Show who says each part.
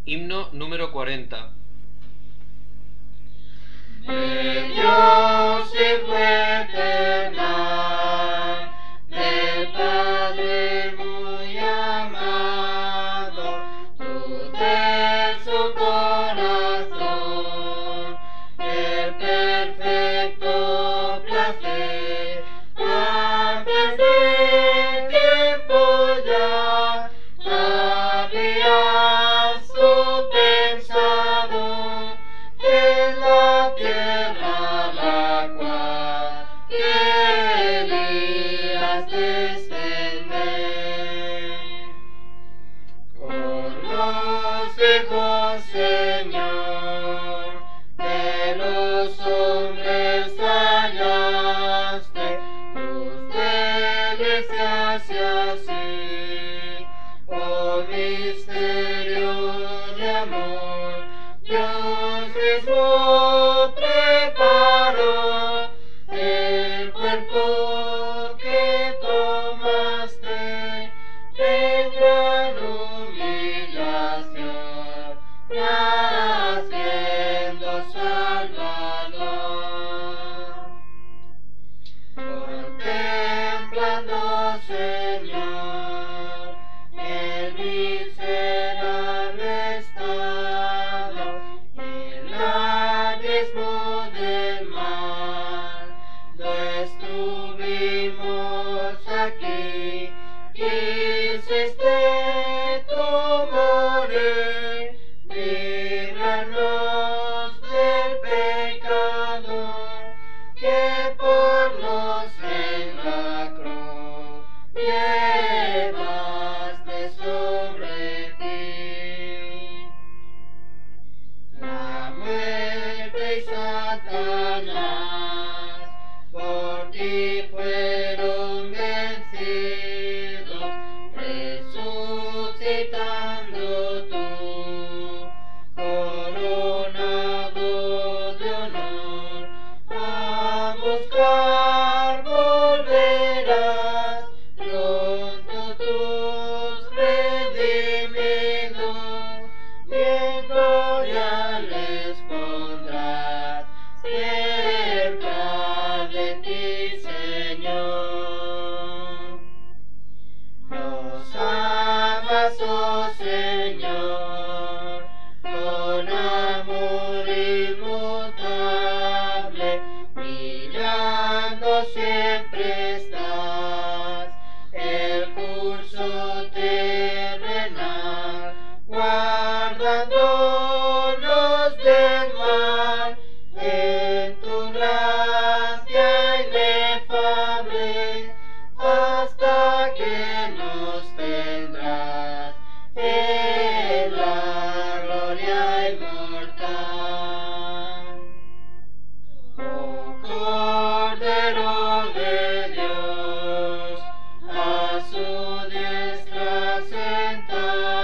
Speaker 1: Himno número 40.
Speaker 2: De Dios Hijo eterna, del Padre muy amado, tú de su corazón, el perfecto placer, antes del tiempo ya, habías tú pensado en la tierra la cual querías descender. Con los hijos, Señor, de los hombres hallaste tus delicias y así, oh misterio de amor, Dios mismo preparó el cuerpo que tomaste en gran humillación, naciendo Salvador. Contemplando, Señor, el miserable estado y el abismo del mal, no estuvimos aquí, quisiste tú morir, líbranos del pecado que por nos en la cruz llevaste sobre ti. La muerte y Satanás por ti fueron vencidos, resucitando tú, coronado de honor, a buscar volverás pronto tus redimidos, y en gloria les pondrás cerca de ti, Señor. Nos amas, oh Señor, con amor inmutable, brillando siempre estás el curso terrenal, guardándonos del mal, en tu gracia inefable, hasta que nos tendrás en la gloria inmortal. Oh Cordero de Dios, a su diestra sentado,